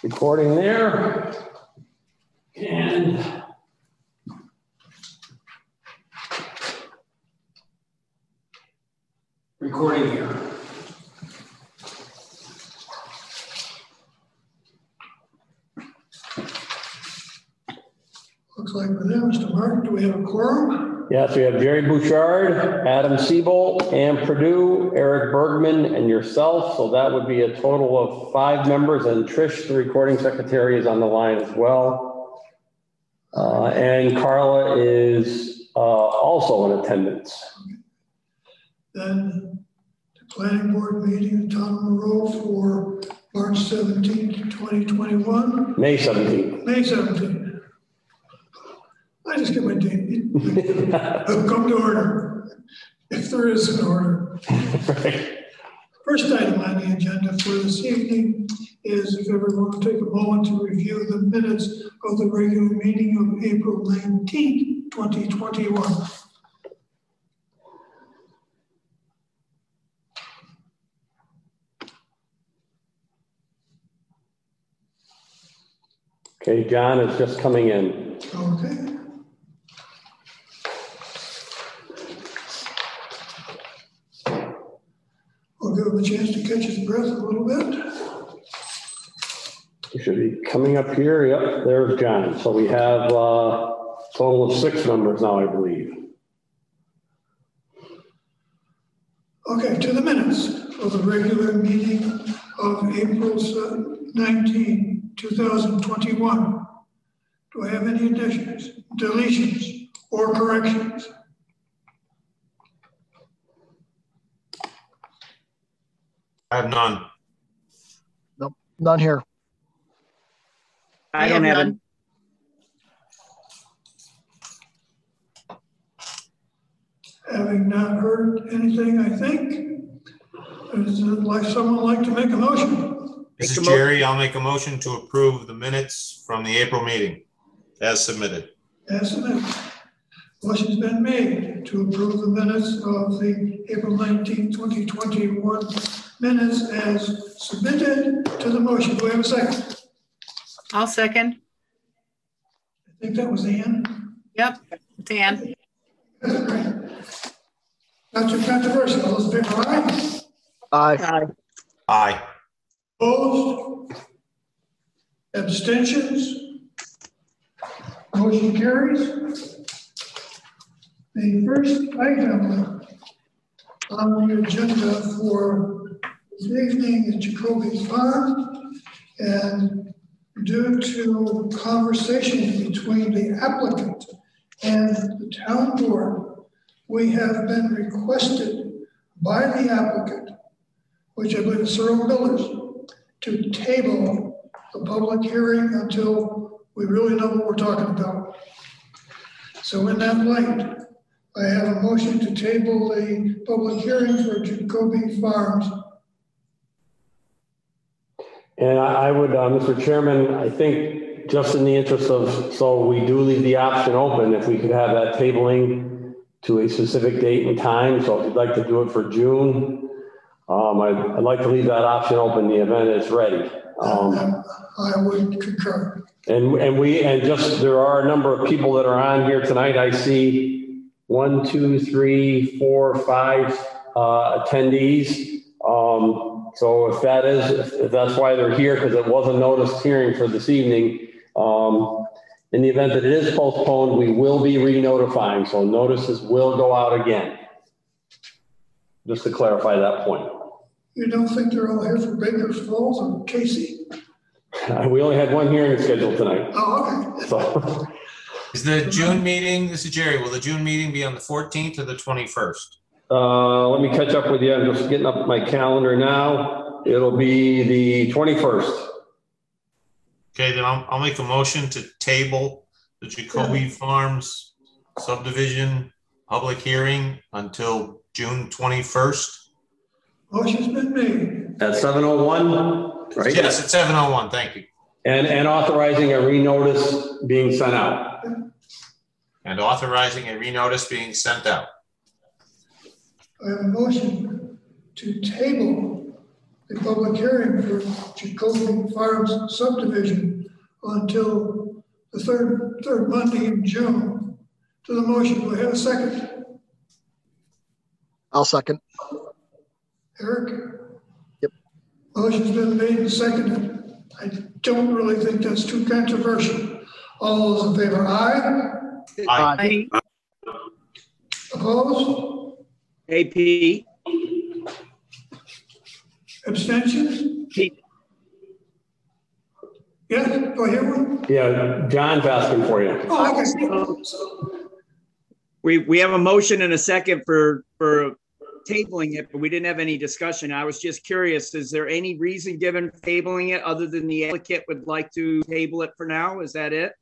Recording there. And recording here. Looks like we're there, Mr. Martin. Do we have a quorum? Yes, we have Jerry Bouchard, Adam Siebel, Ann Purdue, Eric Bergman, and yourself. So that would be a total of 5 members, and Trish, the recording secretary, is on the line as well. And Carla is also in attendance. Then the planning board meeting in Town of Monroe for March 17th, 2021. May 17th. May 17th. I just get my date. Come to order, if there is an order. Right. First item on the agenda for this evening is if everyone will take a moment to review the minutes of the regular meeting of April 19th, 2021. Okay, John is just coming in. Okay. I'll give him a chance to catch his breath a little bit. He should be coming up here. Yep, there's John. So we have a total of 6 members now, I believe. Okay, to the minutes of the regular meeting of April 19, 2021. Do I have any additions, deletions, or corrections? I have none. Nope, none here. I don't have none. Having not heard anything, I think, would someone like to make a motion? This is Jerry. I'll make a motion to approve the minutes from the April meeting as submitted. As submitted. Motion's been made to approve the minutes of the April 19, 2021 minutes as submitted to the motion. Do we have a second? I'll second. I think that was Ann. Yep, it's Ann. That's great. Not too controversial. All those in favor, aye? Aye. Aye. Opposed? Abstentions? Motion carries. The first item on the agenda for this evening is Jacoby's Farm, and due to conversations between the applicant and the town board, we have been requested by the applicant, which I believe is Searle Millers, to table the public hearing until we really know what we're talking about. So in that light, I have a motion to table the public hearing for Jacoby Farms. And I would, Mr. Chairman, I think just in the interest of, so we do leave the option open, if we could have that tabling to a specific date and time. So if you'd like to do it for June, I'd like to leave that option open in the event it's ready. I would concur. And just, there are a number of people that are on here tonight. I see 1, 2, 3, 4, 5 attendees. So if that's why they're here, because it was a noticed hearing for this evening, in the event that it is postponed, we will be re-notifying. So notices will go out again. Just to clarify that point. You don't think they're all here for Baker's Falls or Casey? We only had one hearing scheduled tonight. Oh, okay. So. Is the June meeting, this is Jerry, will the June meeting be on the 14th or the 21st? Let me catch up with you. I'm just getting up my calendar now. It'll be the 21st. Okay, then I'll make a motion to table the Jacoby Farms subdivision public hearing until June 21st. Motion's been made. At 7:01, right? Yes, at 7:01, thank you. And authorizing a renotice being sent out. And authorizing a renotice being sent out. I have a motion to table the public hearing for Jacoby Farms subdivision until the third Monday in June. To the motion, do we have a second? I'll second. Eric? Yep. Motion's been made and seconded. I don't really think that's too controversial. All those in favor, aye? Aye. Aye. Opposed? AP. Abstentions? Pete. Yes, do I hear one? Yeah, John's asking for you. Oh, okay. We have a motion and a second for tabling it, but we didn't have any discussion. I was just curious, is there any reason given for tabling it other than the applicant would like to table it for now? Is that it?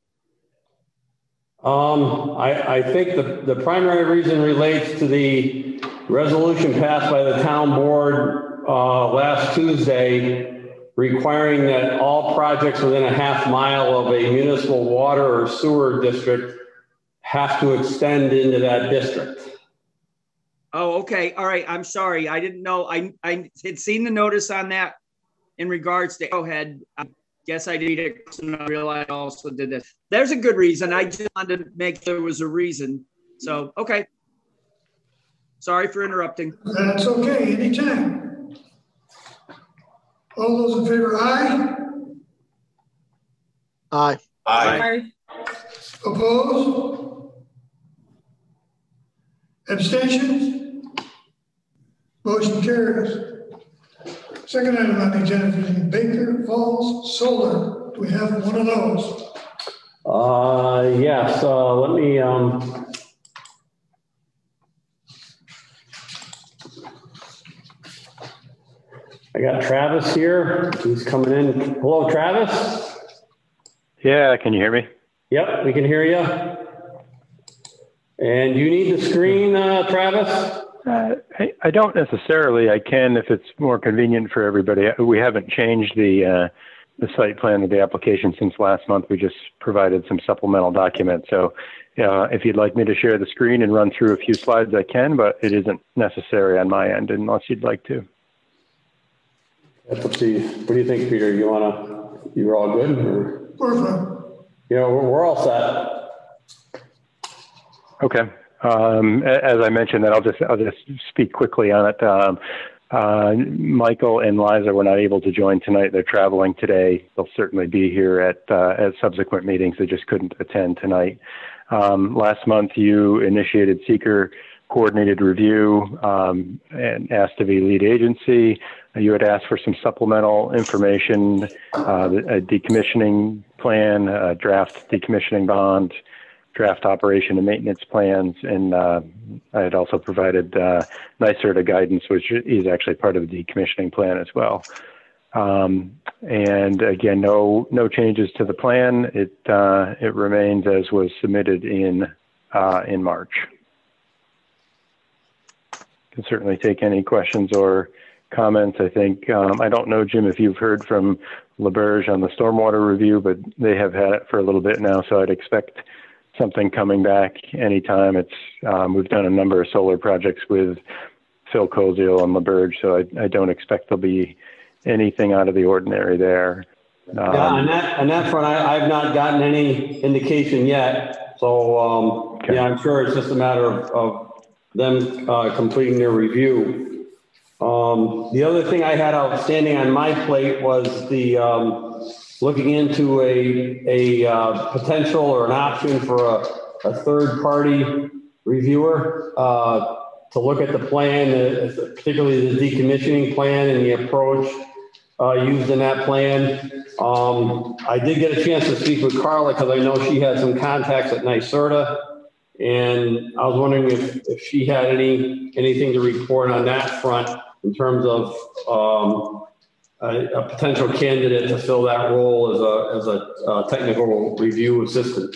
I think the primary reason relates to the resolution passed by the town board last Tuesday requiring that all projects within a half mile of a municipal water or sewer district have to extend into that district. Oh, okay. All right. I'm sorry. I didn't know. I had seen the notice on that in regards to Arrowhead. I guess I did it and I realized I also did this. There's a good reason. I just wanted to make sure there was a reason. So, okay. Sorry for interrupting. That's okay, anytime. All those in favor, aye? Aye. Aye. Opposed? Abstentions? Motion carries. Second item on the agenda is Baker Falls Solar. Do we have one of those? Yes, let me, I got Travis here. He's coming in. Hello, Travis. Yeah, can you hear me? Yep, we can hear you. And you need the screen, Travis? I don't necessarily. I can if it's more convenient for everybody. We haven't changed the site plan of the application since last month. We just provided some supplemental documents. So if you'd like me to share the screen and run through a few slides, I can, but it isn't necessary on my end unless you'd like to. That's up to you. What do you think, Peter? You're all good? Or? We're fine. Yeah, we're all set. Okay. As I mentioned, then I'll just speak quickly on it. Michael and Liza were not able to join tonight. They're traveling today. They'll certainly be here at subsequent meetings. They just couldn't attend tonight. Last month, you initiated seeker coordinated review and asked to be lead agency. You had asked for some supplemental information, a decommissioning plan, a draft decommissioning bond, draft operation and maintenance plans, and I had also provided NYSERDA guidance, which is actually part of the decommissioning plan as well. And again, no changes to the plan. It remains as was submitted in March. Can certainly take any questions or comments. I think I don't know, Jim, if you've heard from LaBerge on the stormwater review, but they have had it for a little bit now, so I'd expect something coming back anytime. We've done a number of solar projects with Phil Koziel and LaBerge, so I don't expect there'll be anything out of the ordinary there. Yeah, on that front, I've not gotten any indication yet. So Okay. yeah, I'm sure it's just a matter of them completing their review. The other thing I had outstanding on my plate was the looking into a potential or an option for a third party reviewer to look at the plan, particularly the decommissioning plan and the approach used in that plan. I did get a chance to speak with Carla because I know she had some contacts at NYSERDA, and I was wondering if she had anything to report on that front in terms of a potential candidate to fill that role as a technical review assistant.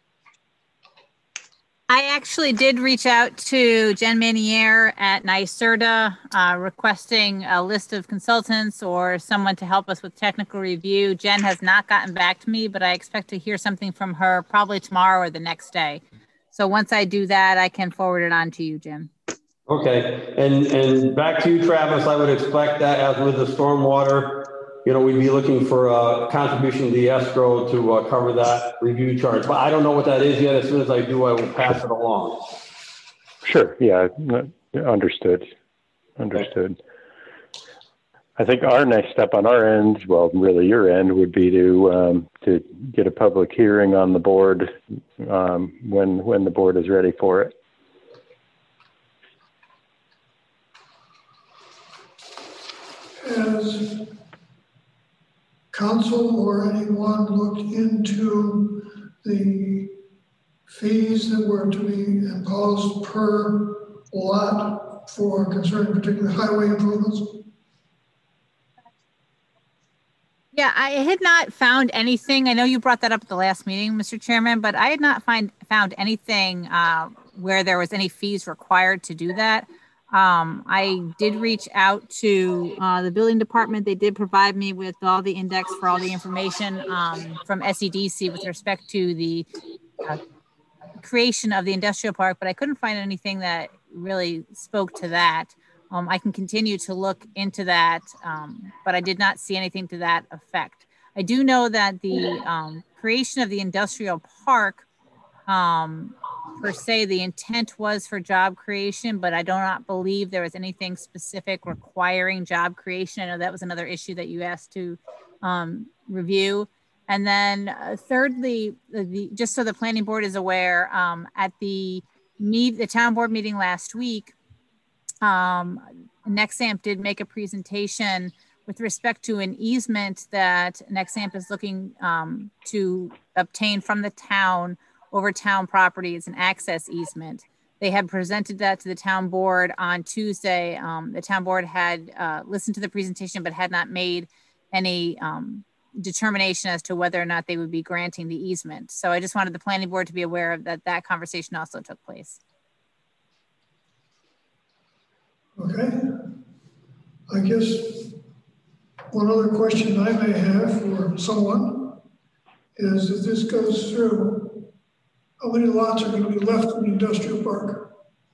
I actually did reach out to Jen Manier at NYSERDA requesting a list of consultants or someone to help us with technical review. Jen has not gotten back to me, but I expect to hear something from her probably tomorrow or the next day. So once I do that, I can forward it on to you, Jim. Okay, and back to you, Travis, I would expect that as with the stormwater, we'd be looking for a contribution to the escrow to cover that review charge. But I don't know what that is yet. As soon as I do, I will pass it along. Sure. Yeah. Understood. Understood. I think our next step on our end, well, really your end, would be to get a public hearing on the board when the board is ready for it. Has council or anyone looked into the fees that were to be imposed per lot for concerning particularly highway improvements? Yeah, I had not found anything. I know you brought that up at the last meeting, Mr. Chairman, but I had not found anything where there was any fees required to do that. I did reach out to the building department. They did provide me with all the index for all the information from SEDC with respect to the creation of the industrial park, but I couldn't find anything that really spoke to that. I can continue to look into that, but I did not see anything to that effect. I do know that the creation of the industrial park, per se, the intent was for job creation, but I do not believe there was anything specific requiring job creation. I know that was another issue that you asked to review. And then thirdly, just so the planning board is aware, at the town board meeting last week, Nexamp did make a presentation with respect to an easement that Nexamp is looking to obtain from the town over town property. It's an access easement. They had presented that to the town board on Tuesday. The town board had listened to the presentation, but had not made any determination as to whether or not they would be granting the easement. So I just wanted the planning board to be aware of that conversation also took place. Okay. I guess one other question I may have for someone is, if this goes through, how many lots are going to be left in the industrial park?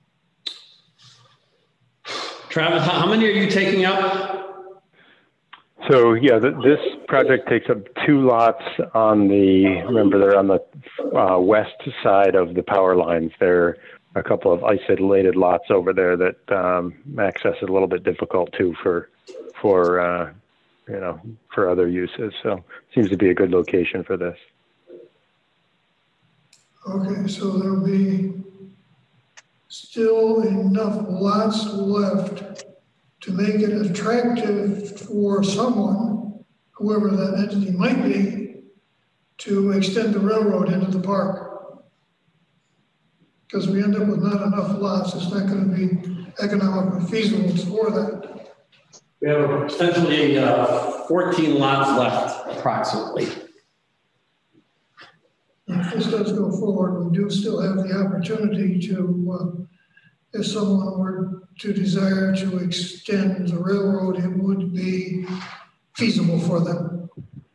Travis, how many are you taking up? So yeah, this project takes up 2 lots on remember they're on the west side of the power lines. There a couple of isolated lots over there that access is a little bit difficult too for other uses. So seems to be a good location for this. Okay, so there'll be still enough lots left to make it attractive for someone, whoever that entity might be, to extend the railroad into the park. Because we end up with not enough lots, it's not going to be economically feasible for that. We have essentially 14 lots left, approximately. If this does go forward, we do still have the opportunity to, if someone were to desire to extend the railroad, it would be feasible for them.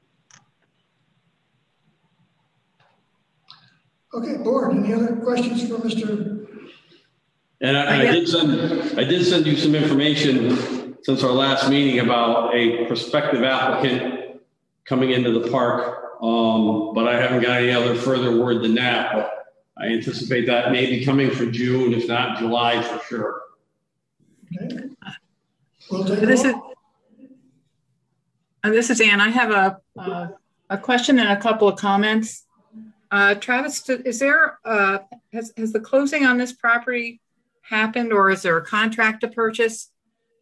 Okay, board, any other questions for Mr. And I did send you some information since our last meeting about a prospective applicant coming into the park, but I haven't got any other further word than that. But I anticipate that may be coming for June, if not July, for sure. Okay. We'll take this is Ann. I have a question and a couple of comments. Travis, is there has the closing on this property happened, or is there a contract to purchase?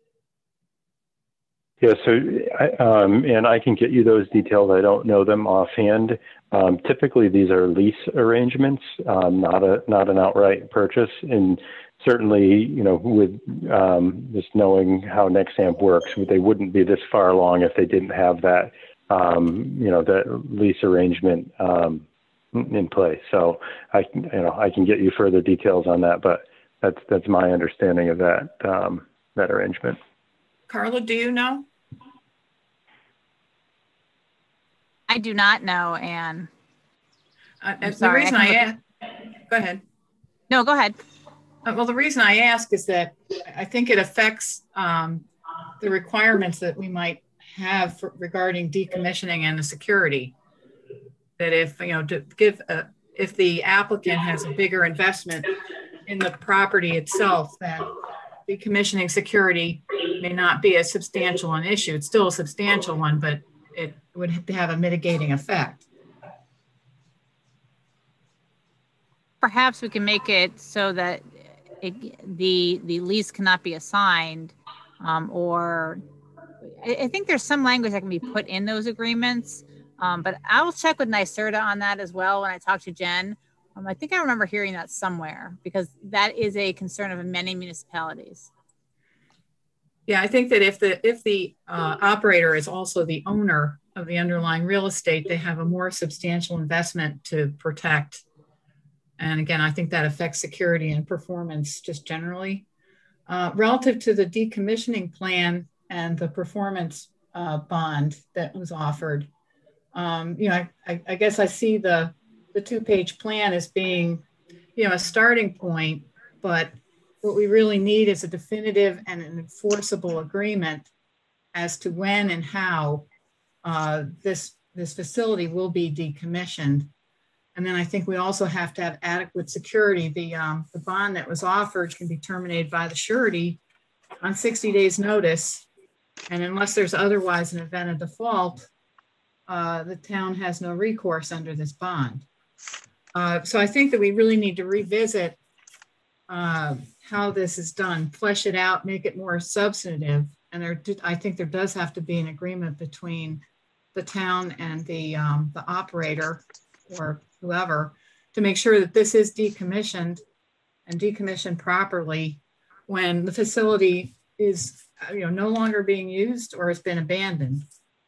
Yeah, so and I can get you those details. I don't know them offhand. Typically, these are lease arrangements, not an outright purchase. And certainly, with just knowing how Nexamp works, they wouldn't be this far along if they didn't have that, that lease arrangement in place. So I can get you further details on that, but that's my understanding of that arrangement. Carla, do you know? I do not know, Anne. The reason I asked, go ahead. No, go ahead. Well, the reason I ask is that I think it affects the requirements that we might have regarding decommissioning and the security. That if, if the applicant has a bigger investment in the property itself, then decommissioning security may not be as substantial an issue. It's still a substantial one, but it would have a mitigating effect. Perhaps we can make it so that the lease cannot be assigned, or I think there's some language that can be put in those agreements. But I'll check with NYSERDA on that as well when I talk to Jen. I think I remember hearing that somewhere because that is a concern of many municipalities. Yeah, I think that if the operator is also the owner of the underlying real estate, they have a more substantial investment to protect. And again, I think that affects security and performance just generally. Relative to the decommissioning plan and the performance bond that was offered, I guess I see the 2-page plan as being, a starting point, but what we really need is a definitive and an enforceable agreement as to when and how this facility will be decommissioned. And then I think we also have to have adequate security. The bond that was offered can be terminated by the surety on 60 days notice. And unless there's otherwise an event of default, the town has no recourse under this bond. So I think that we really need to revisit how this is done, flesh it out, make it more substantive. And I think there does have to be an agreement between the town and the operator or whoever to make sure that this is decommissioned and decommissioned properly when the facility is no longer being used or has been abandoned.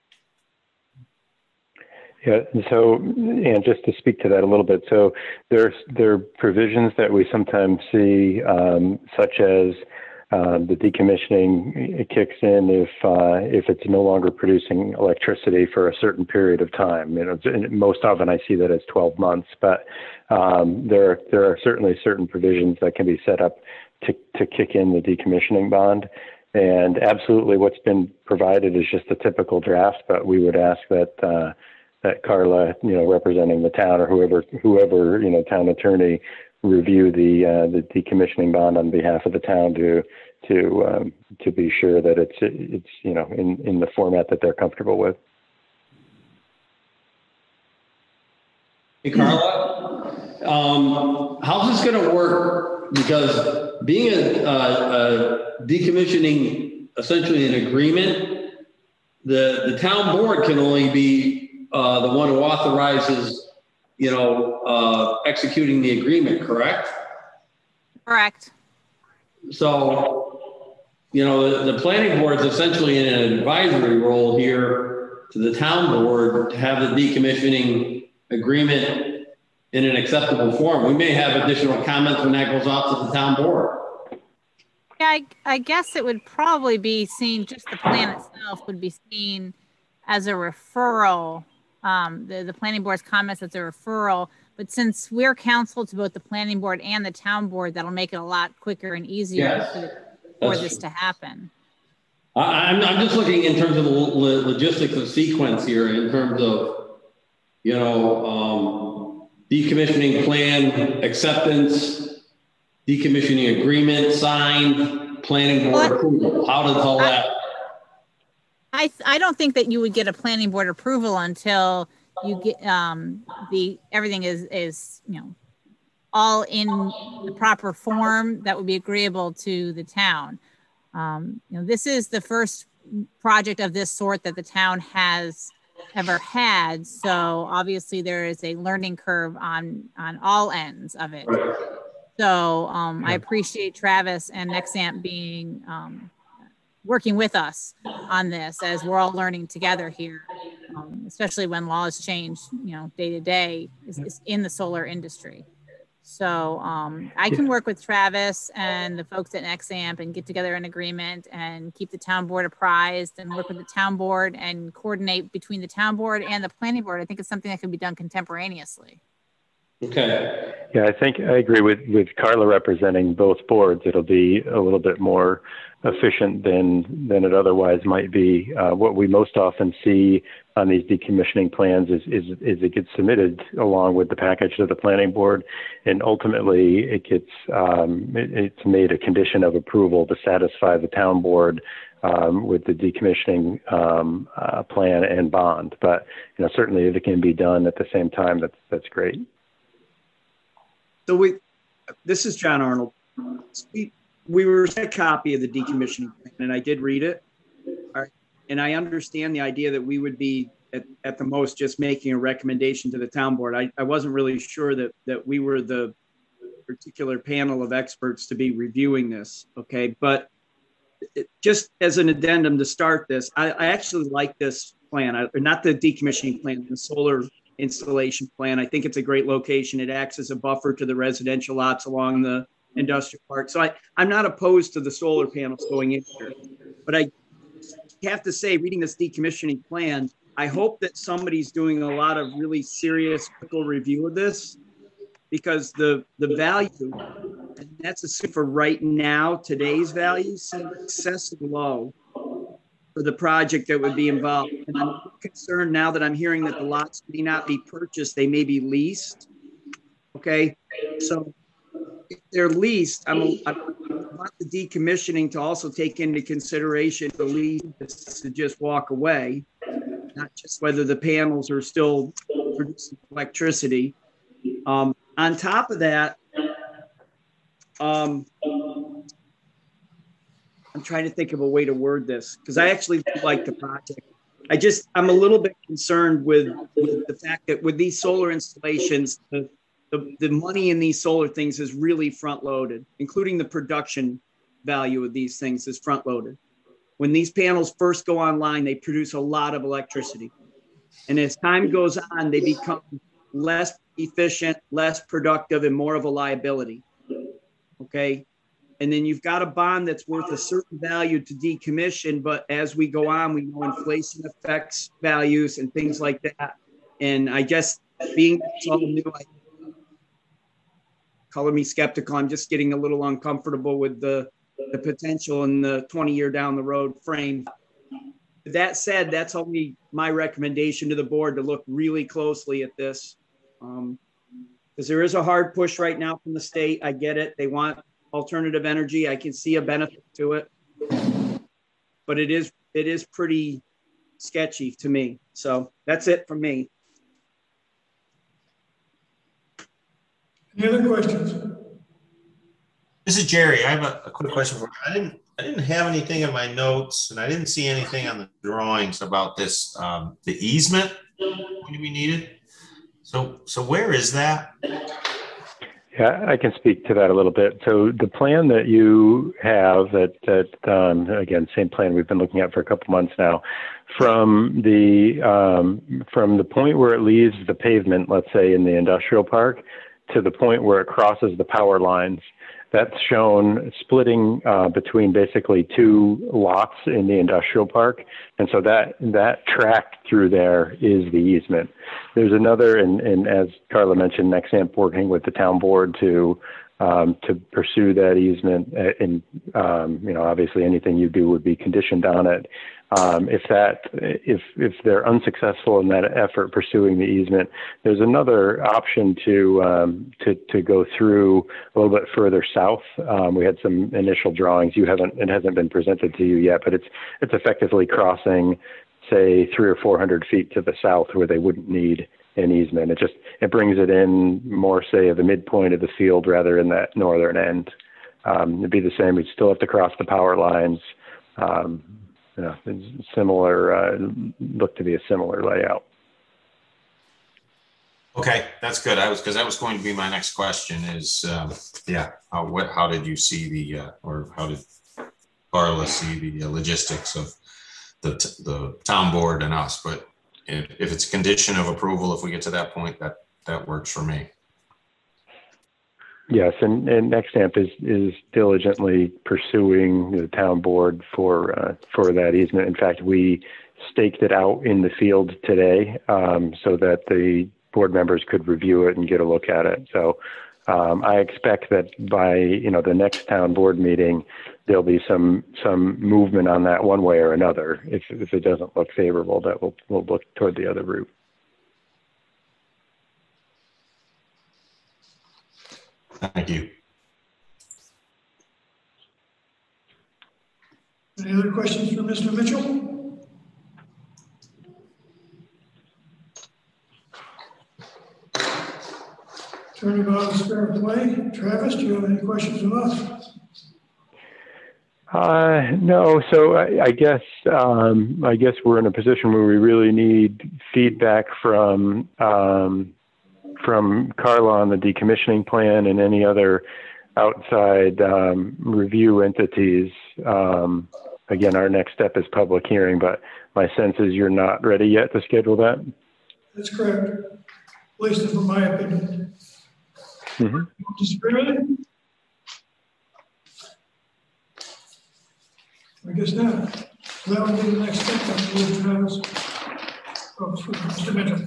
Yeah, and so, and just to speak to that a little bit, so there are provisions that we sometimes see, such as the decommissioning kicks in if it's no longer producing electricity for a certain period of time. Most often I see that as 12 months, but there are certainly certain provisions that can be set up to kick in the decommissioning bond. And absolutely, what's been provided is just a typical draft, but we would ask that Carla, representing the town, or whoever, town attorney, review the decommissioning bond on behalf of the town to be sure that it's in the format that they're comfortable with. Hey, Carla, how's this going to work? Because being a decommissioning, essentially an agreement, the town board can only be the one who authorizes, executing the agreement, correct? Correct. So, the planning board is essentially in an advisory role here to the town board to have the decommissioning agreement in an acceptable form. We may have additional comments when that goes out to the town board. Yeah, I guess it would probably be seen, just the plan itself would be seen as a referral. The planning board's comments as a referral, but since we're counsel to both the planning board and the town board, that'll make it a lot quicker and easier for this to happen. I'm just looking in terms of the logistics of sequence here, in terms of, decommissioning plan acceptance, decommissioning agreement signed, planning board approval. How does all that? I don't think that you would get a planning board approval until you get everything is all in the proper form that would be agreeable to the town. This is the first project of this sort that the town has ever had, so obviously there is a learning curve on all ends of it. So I appreciate Travis and Nexamp being working with us on this as we're all learning together here, especially when laws change, day to day is in the solar industry. So I can work with Travis and the folks at Nexamp and get together an agreement and keep the town board apprised and work with the town board and coordinate between the town board and the planning board. I think it's something that can be done contemporaneously. Okay. Yeah, I think I agree with Carla representing both boards. It'll be a little bit more efficient than it otherwise might be. What we most often see on these decommissioning plans is it gets submitted along with the package to the planning board, and ultimately it gets it's made a condition of approval to satisfy the town board with the decommissioning plan and bond. But certainly if it can be done at the same time, that's great. So this is John Arnold. We were sent a copy of the decommissioning plan, and I did read it. All right. And I understand the idea that we would be at the most just making a recommendation to the town board. I wasn't really sure that we were the particular panel of experts to be reviewing this. Okay. But just as an addendum to start this, I actually like this plan, not the decommissioning plan, the solar installation plan. I think it's a great location. It acts as a buffer to the residential lots along the industrial park. So I'm not opposed to the solar panels going in here, but I have to say, reading this decommissioning plan, I hope that somebody's doing a lot of really serious critical review of this, because the value, and that's assumed for right now, today's value seems excessively low for the project that would be involved. And I'm concerned now that I'm hearing that the lots may not be purchased, they may be leased. Okay, so if they're leased, I want the decommissioning to also take into consideration the lease to just walk away, not just whether the panels are still producing electricity. On top of that, I'm trying to think of a way to word this, because I actually like the project. I'm a little bit concerned with the fact that with these solar installations, the money in these solar things is really front loaded, including the production value of these things is front loaded. When these panels first go online, they produce a lot of electricity. And as time goes on, they become less efficient, less productive, and more of a liability. Okay. And then you've got a bond that's worth a certain value to decommission, but as we go on, we know inflation affects values and things like that. And I guess being all new, color me skeptical. I'm just getting a little uncomfortable with the potential in the 20-year down the road frame. That said, that's only my recommendation to the board, to look really closely at this. Because there is a hard push right now from the state. I get it. They want alternative energy. I can see a benefit to it, but it is pretty sketchy to me. So that's it from me. Any other questions? This is Jerry. I have a quick question for you. I didn't have anything in my notes, and I didn't see anything on the drawings about this, the easement going to be needed. So where is that? Yeah, I can speak to that a little bit. So the plan that you have, again, same plan we've been looking at for a couple months now, from the point where it leaves the pavement, let's say in the industrial park, to the point where it crosses the power lines, that's shown splitting between basically two lots in the industrial park. And so that track through there is the easement. There's another, and as Carla mentioned, Nexamp working with the town board to pursue that easement. And obviously anything you do would be conditioned on it. If they're unsuccessful in that effort pursuing the easement, there's another option to go through a little bit further south. We had some initial drawings. It hasn't been presented to you yet, but it's effectively crossing, say, 300 or 400 feet to the south where they wouldn't need an easement. It brings it in more, say, at the midpoint of the field rather than that northern end. It'd be the same. We'd still have to cross the power lines. Similar, look to be a similar layout. Okay, that's good. Because that was going to be my next question is, how did you see or how did Carla see the logistics of the town board and us? But if it's a condition of approval, if we get to that point, that works for me. Yes, and Nexamp is diligently pursuing the town board for that easement. In fact, we staked it out in the field today so that the board members could review it and get a look at it. So I expect that by, the next town board meeting, there'll be some movement on that one way or another. If it doesn't look favorable, that we'll look toward the other route. Thank you. Any other questions for Mr. Mitchell? Turnabout is fair play. Travis, do you have any questions of us? No. So I guess we're in a position where we really need feedback from Carla on the decommissioning plan and any other outside review entities. Again, our next step is public hearing, but my sense is you're not ready yet to schedule that. That's correct, at least from my opinion. Mm-hmm. You disagree with it? I guess not. So that would be the next step. Travis. Mr. Mitchell.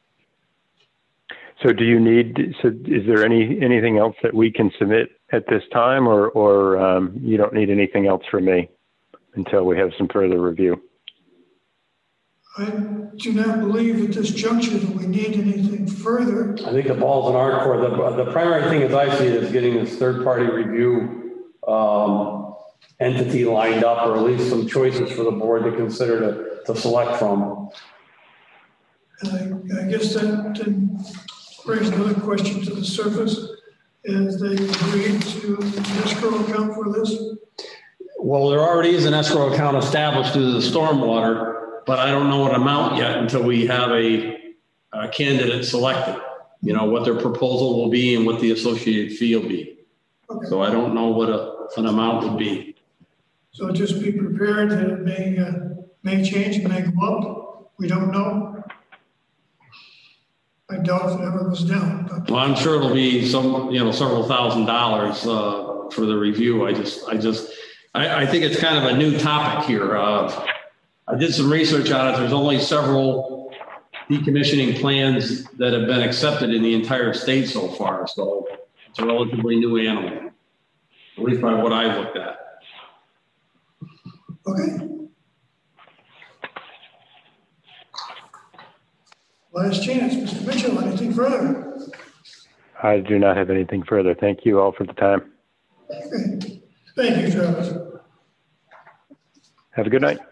So is there anything else that we can submit at this time, or you don't need anything else from me until we have some further review? I do not believe at this juncture that we need anything further. I think the ball's in our court. The primary thing as I see it is getting this third-party review entity lined up, or at least some choices for the board to consider to select from. And I guess that brings another question to the surface. Is they agreed to an escrow account for this? Well, there already is an escrow account established due to the stormwater, but I don't know what amount yet until we have a candidate selected, what their proposal will be and what the associated fee will be. Okay. So I don't know what an amount would be. So just be prepared that it may change, it may go up. We don't know. I doubt if it ever goes down. But. Well, I'm sure it'll be several $1,000s for the review. I think it's kind of a new topic here. I did some research on it. There's only several decommissioning plans that have been accepted in the entire state so far. So it's a relatively new animal, at least by what I've looked at. Okay. Last chance, Mr. Mitchell, anything further? I do not have anything further. Thank you all for the time. Okay. Thank you, Travis. Have a good night.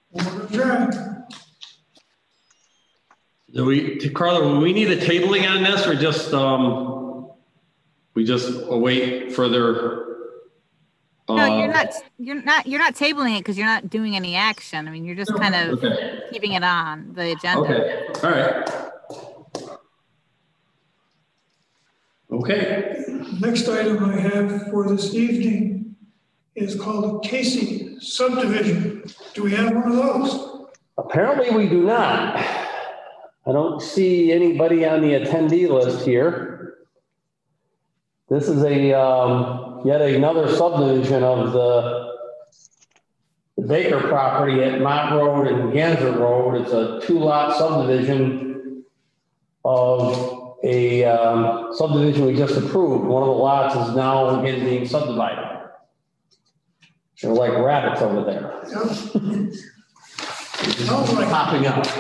Carla, will we need a tabling on this, or just we just await further? No, you're not tabling it because you're not doing any action. I mean, you're just kind of keeping it on the agenda. Okay. All right. Okay. Next item I have for this evening is called Casey Subdivision. Do we have one of those? Apparently we do not. I don't see anybody on the attendee list here. This is yet another subdivision of the Baker property at Mott Road and Ganser Road. It's a 2-lot subdivision of a subdivision we just approved. One of the lots is now again being subdivided. They're like rabbits over there. Yep. Popping up.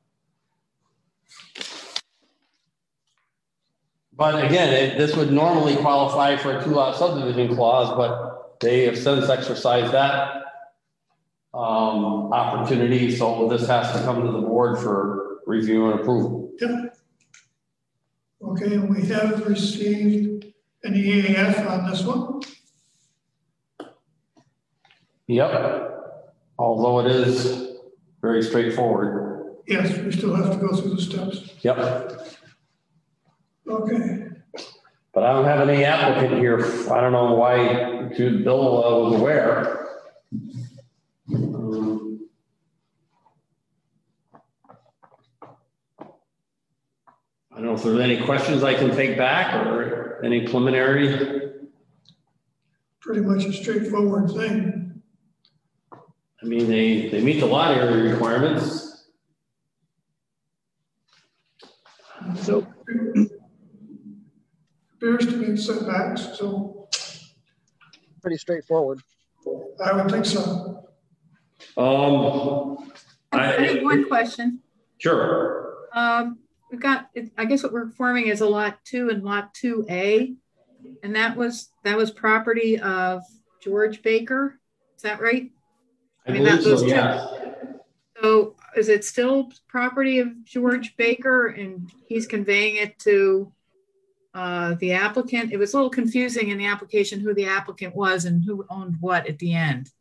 But again, this would normally qualify for a 2-lot subdivision clause, but they have since exercised that opportunity. So this has to come to the board for review and approval. Yep. Okay, and we have received an EAF on this one. Yep. Although it is very straightforward. Yes, we still have to go through the steps. Yep. Okay. But I don't have any applicant here. I don't know why Bill was aware. I don't know if there's any questions I can take back or any preliminary. Pretty much a straightforward thing. I mean, they meet the lot area requirements. So appears to meet setbacks, so Pretty straightforward. I would think so. I have one question. Sure. We've got, I guess what we're forming is a lot 2 and lot 2A. And that was property of George Baker. Is that right? I believe so, yeah. So is it still property of George Baker and he's conveying it to the applicant? It was a little confusing in the application who the applicant was and who owned what at the end.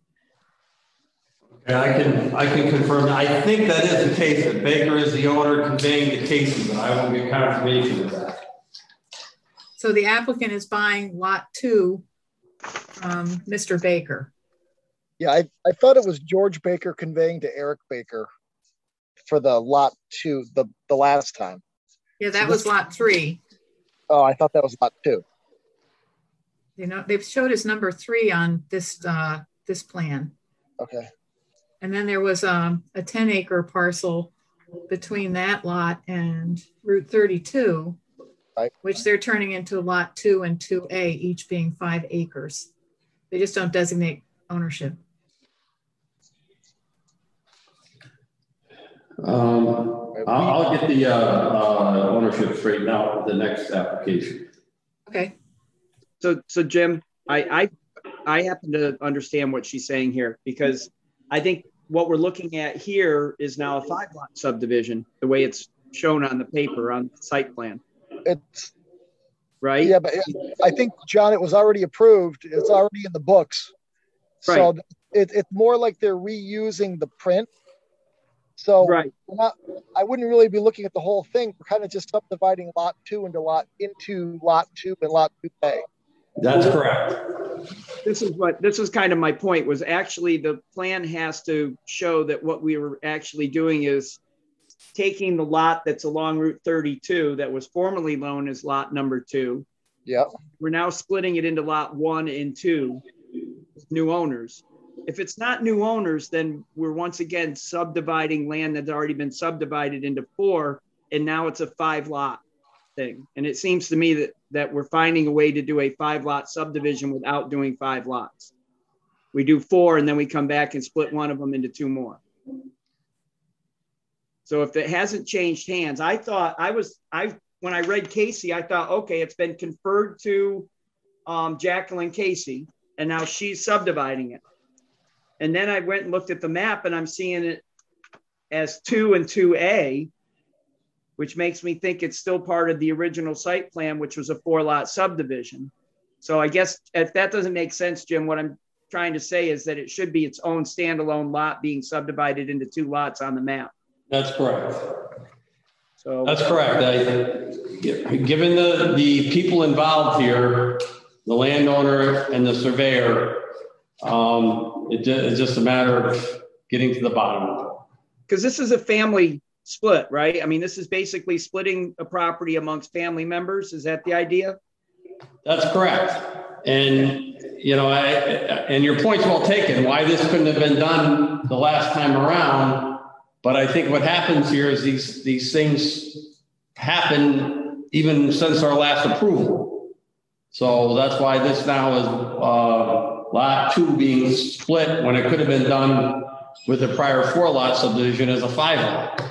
Yeah, I can confirm that. I think that is the case, that Baker is the owner conveying the cases, but I will get confirmation of that. So the applicant is buying lot 2 from Mr. Baker. Yeah, I thought it was George Baker conveying to Eric Baker for the lot 2 the last time. Yeah, that was lot 3. Oh, I thought that was lot 2. You know, they've showed us number 3 on this this plan. Okay. And then there was a 10-acre parcel between that lot and Route 32, right, which they're turning into lot 2 and 2A, each being 5 acres. They just don't designate ownership. I'll get the ownership straightened out with the next application. Okay. So Jim, I happen to understand what she's saying here, because I think what we're looking at here is now a 5-lot subdivision, the way it's shown on the paper on the site plan. It's right. Yeah, but I think, John, it was already approved. It's already in the books. Right. So it's more like they're reusing the print. So right. I wouldn't really be looking at the whole thing. We're kind of just subdividing lot 2 into lot 2 and lot 2A. That's correct. This is kind of my point, was actually the plan has to show that what we were actually doing is taking the lot that's along Route 32 that was formerly known as lot number 2. Yeah. We're now splitting it into lot 1 and 2, new owners. If it's not new owners, then we're once again subdividing land that's already been subdivided into 4, and now it's a 5-lot thing. And it seems to me that we're finding a way to do a 5-lot subdivision without doing 5 lots. We do 4, and then we come back and split one of them into 2 more. So if it hasn't changed hands, when I read Casey, I thought, okay, it's been conferred to Jacqueline Casey, and now she's subdividing it. And then I went and looked at the map, and I'm seeing it as 2 and 2A, which makes me think it's still part of the original site plan, which was a 4-lot subdivision. So I guess if that doesn't make sense, Jim, what I'm trying to say is that it should be its own standalone lot being subdivided into 2 lots on the map. That's correct. So that's correct. Given the people involved here, the landowner and the surveyor, it's just a matter of getting to the bottom of it. Because this is a family split, right? I mean, this is basically splitting a property amongst family members. Is that the idea? That's correct. And, you know, and your point's well taken, why this couldn't have been done the last time around. But I think what happens here is these things happen even since our last approval. So that's why this now is lot 2 being split when it could have been done with the prior 4-lot subdivision as a 5-lot.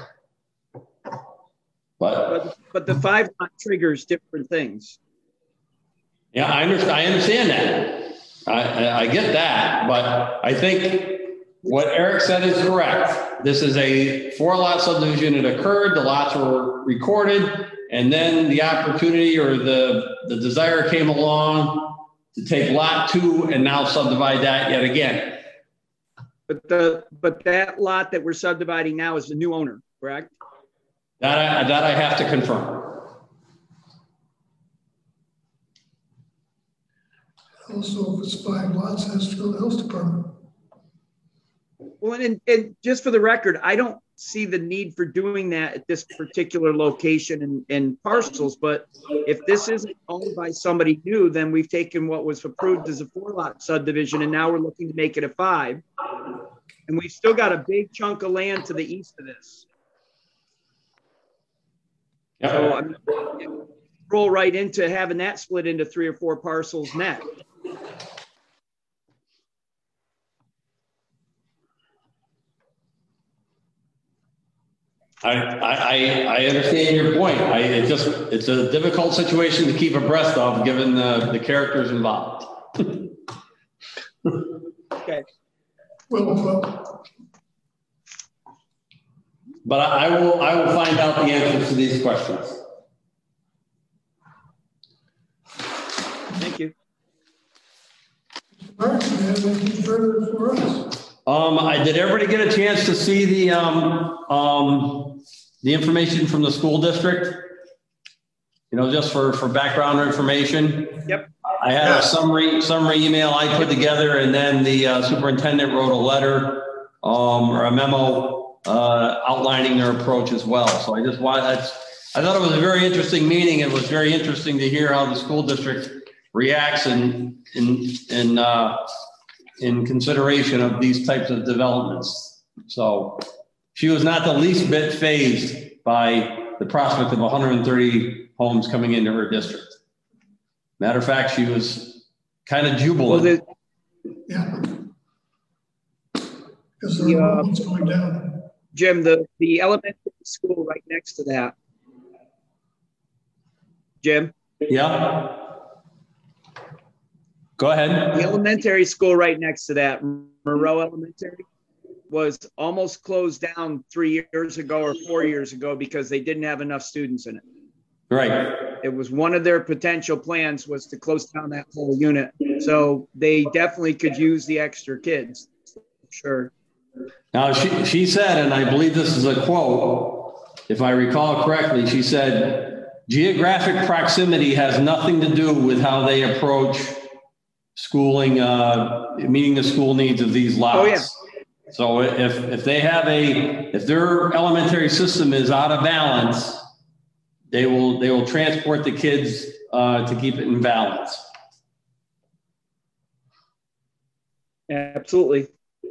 But the 5-lot triggers different things. Yeah, I understand that. I get that, but I think what Eric said is correct. This is a 4-lot subdivision. It occurred, the lots were recorded, and then the opportunity or the desire came along to take lot 2 and now subdivide that yet again. But that lot that we're subdividing now is the new owner, correct? That I have to confirm. Also, if it's 5 lots, it has to go to the health department. Well, and just for the record, I don't see the need for doing that at this particular location and parcels. But if this isn't owned by somebody new, then we've taken what was approved as a 4-lot subdivision, and now we're looking to make it a 5. And we've still got a big chunk of land to the east of this. Yep. So I'm roll right into having that split into 3 or 4 parcels next. I understand your point. It's a difficult situation to keep abreast of given the characters involved. Okay. Well, But I will find out the answers to these questions. Thank you. Mark, do you have anything further for us? Did everybody get a chance to see the information from the school district? You know, just for background information. Yep. I had a summary email I put together, and then the superintendent wrote a letter or a memo outlining their approach as well. So I thought it was a very interesting meeting. It was very interesting to hear how the school district reacts in consideration of these types of developments. So she was not the least bit fazed by the prospect of 130 homes coming into her district. Matter of fact, she was kind of jubilant. Yeah. Because the enrollment's going down. Jim, the elementary school right next to that. Jim? Yeah. Go ahead. The elementary school right next to that, Monroe Elementary, was almost closed down 3 years ago or 4 years ago because they didn't have enough students in it. Right. It was one of their potential plans was to close down that whole unit. So they definitely could use the extra kids. Sure. Now, she said, and I believe this is a quote, if I recall correctly, she said, geographic proximity has nothing to do with how they approach schooling, meeting the school needs of these lots. Oh, yeah. So if their elementary system is out of balance, they will transport the kids to keep it in balance. Absolutely.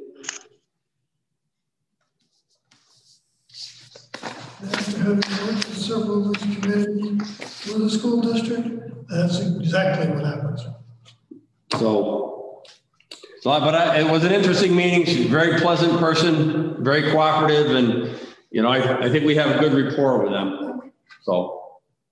After having worked with several of these committees with the school district, that's exactly what happens. It was an interesting meeting. She's a very pleasant person, very cooperative, and you know, I think we have a good rapport with them. So.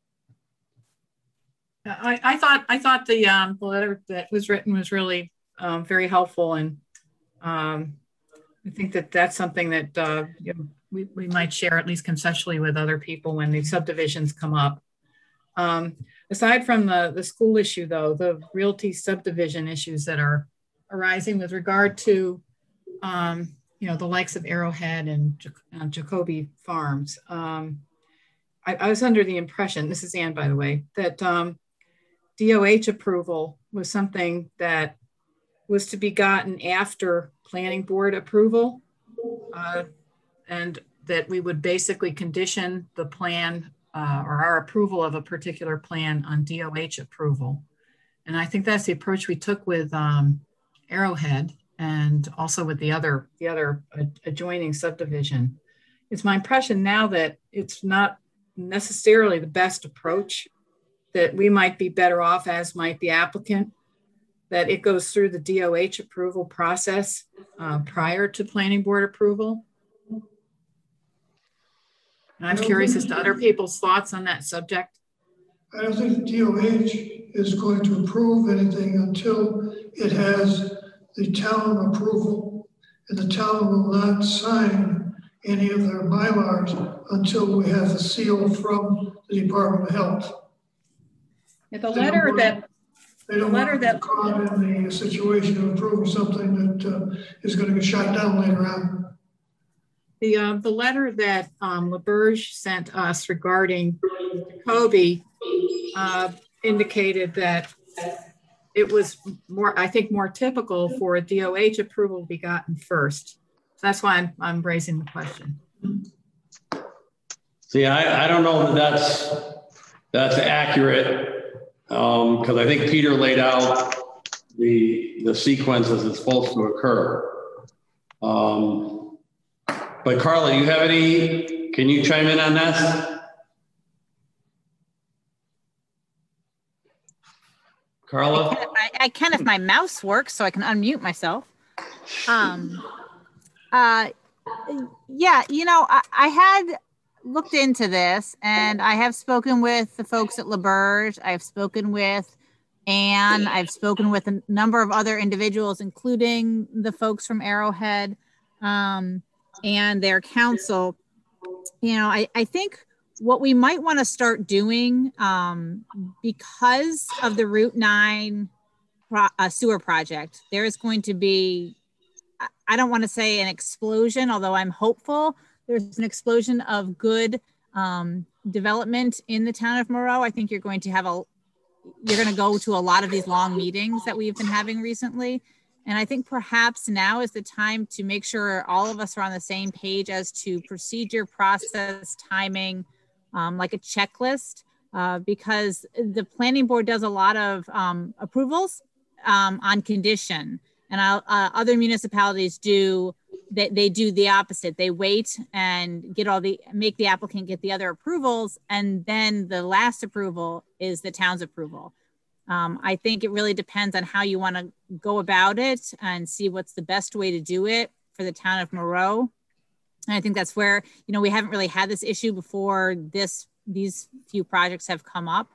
I thought the letter that was written was really very helpful, and I think that's something that you know, we might share at least conceptually with other people when these subdivisions come up. Aside from the school issue, though, the realty subdivision issues that are arising with regard to you know, the likes of Arrowhead and Jacoby Farms, I was under the impression, this is Ann, by the way, that DOH approval was something that was to be gotten after planning board approval, and that we would basically condition the plan or our approval of a particular plan on DOH approval. And I think that's the approach we took with Arrowhead and also with the other adjoining subdivision. It's my impression now that it's not necessarily the best approach, that we might be better off, as might the applicant, that it goes through the DOH approval process prior to planning board approval. And I'm curious as to other people's thoughts on that subject. I don't think DOH is going to approve anything until it has the town approval, and the town will not sign any of their bylars until we have the seal from the Department of Health. Yeah, the letter that they don't want to get caught in the situation of approving something that is going to get shot down later on. The letter that LaBerge sent us regarding Jacoby indicated that it was I think more typical for a DOH approval to be gotten first. So that's why I'm raising the question. See, I don't know that that's accurate, because I think Peter laid out the sequence as it's supposed to occur. But Carla, you have can you chime in on that? Carla? I can if my mouse works, so I can unmute myself. Yeah, I had looked into this, and I have spoken with the folks at LaBerge. I've spoken with Anne. I've spoken with a number of other individuals, including the folks from Arrowhead and their council. I think what we might want to start doing because of the Route 9 sewer project, there is going to be, I don't want to say an explosion, although I'm hopeful there's an explosion of good development in the town of Moreau. I think you're going to go to a lot of these long meetings that we've been having recently. And I think perhaps now is the time to make sure all of us are on the same page as to procedure, process, timing, like a checklist, because the planning board does a lot of approvals on condition, and other municipalities do. They do the opposite. They wait and make the applicant get the other approvals, and then the last approval is the town's approval. I think it really depends on how you want to go about it and see what's the best way to do it for the town of Moreau. And I think that's where, we haven't really had this issue before these few projects have come up.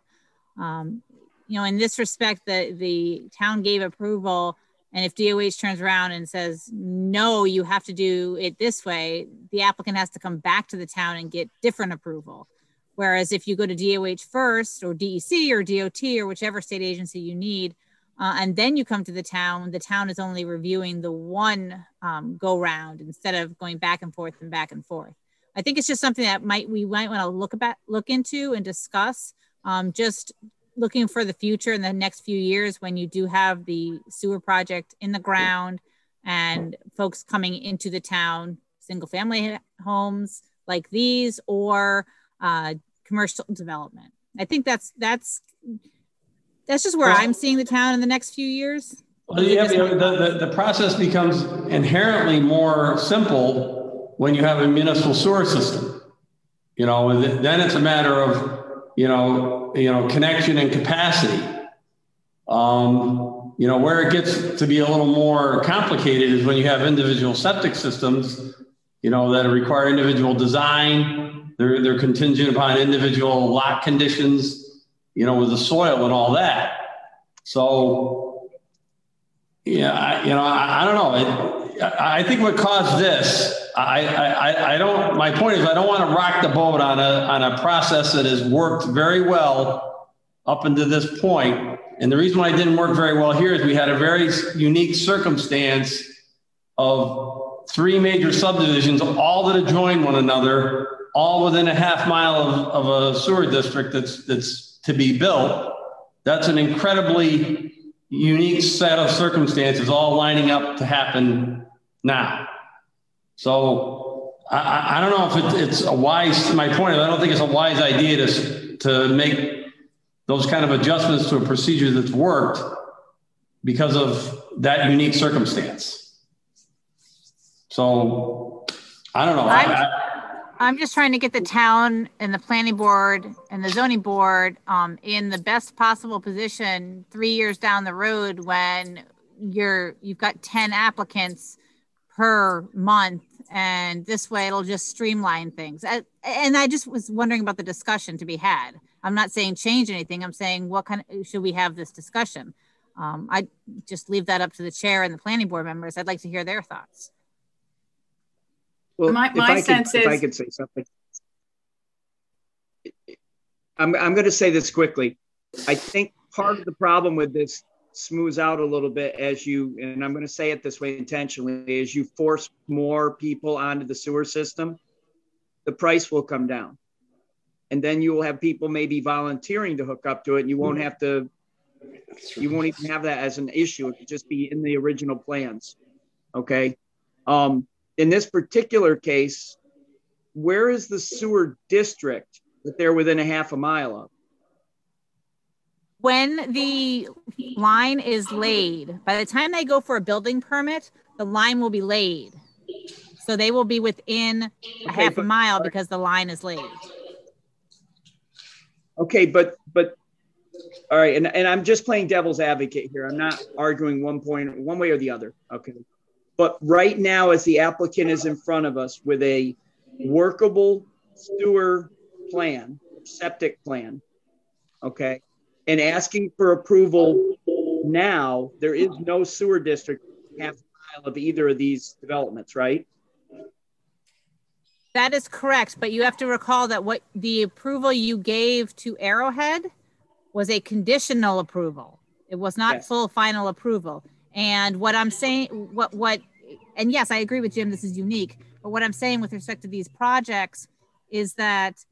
In this respect, the town gave approval, and if DOH turns around and says, no, you have to do it this way, the applicant has to come back to the town and get different approval. Whereas if you go to DOH first, or DEC or DOT or whichever state agency you need, and then you come to the town is only reviewing the one go round instead of going back and forth and back and forth. I think it's just something that we might want to look into and discuss, just looking for the future in the next few years when you do have the sewer project in the ground and folks coming into the town, single family homes like these, or commercial development. I think that's just where I'm seeing the town in the next few years. Well, the process becomes inherently more simple when you have a municipal sewer system. Then it's a matter of connection and capacity. Where it gets to be a little more complicated is when you have individual septic systems, that require individual design. They're contingent upon individual lot conditions, with the soil and all that. So, I don't know. I think what caused this, my point is I don't want to rock the boat on a process that has worked very well up until this point. And the reason why it didn't work very well here is we had a very unique circumstance of 3 major subdivisions, all that adjoin one another, all within a half mile of a sewer district that's to be built. That's an incredibly unique set of circumstances all lining up to happen now. So I don't know if it's a wise, my point is I don't think it's a wise idea to make those kind of adjustments to a procedure that's worked because of that unique circumstance. So I don't know. I'm just trying to get the town and the planning board and the zoning board in the best possible position 3 years down the road when you've got 10 applicants per month, and this way it'll just streamline things. And I just was wondering about the discussion to be had. I'm not saying change anything. I'm saying what kind of, should we have this discussion? I just leave that up to the chair and the planning board members. I'd like to hear their thoughts. Well, my sense is, if I could say something, I'm going to say this quickly. I think part of the problem with this smooths out a little bit and I'm going to say it this way intentionally, as you force more people onto the sewer system, the price will come down. And then you will have people maybe volunteering to hook up to it, and you won't even have that as an issue. It could just be in the original plans. Okay. In this particular case, where is the sewer district that they're within a half a mile of? When the line is laid, by the time they go for a building permit, the line will be laid. So they will be within a half a mile because the line is laid. Okay, but All right, and I'm just playing devil's advocate here. I'm not arguing one way or the other. Okay. But right now, as the applicant is in front of us with a workable sewer plan, septic plan, okay, and asking for approval now, there is no sewer district half a mile of either of these developments, right? That is correct, but you have to recall that what the approval you gave to Arrowhead was a conditional approval. It was not full final approval. And what I'm saying, and yes, I agree with Jim, this is unique, but what I'm saying with respect to these projects is that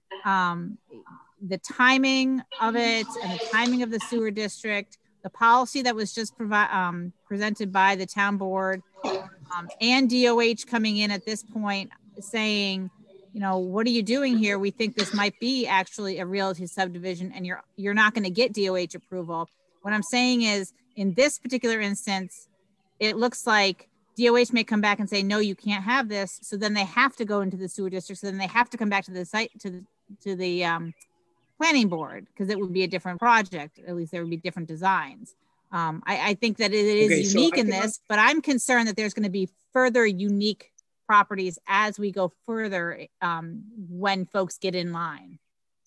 the timing of it and the timing of the sewer district, the policy that was just presented by the town board, and DOH coming in at this point saying, you know, what are you doing here? We think this might be actually a realty subdivision and you're not going to get DOH approval. What I'm saying is, in this particular instance, it looks like DOH may come back and say, no, you can't have this. So then they have to go into the sewer district. So then they have to come back to the site, to the planning board, because it would be a different project. At least there would be different designs. I think that it is unique in this, but I'm concerned that there's going to be further unique properties as we go further when folks get in line.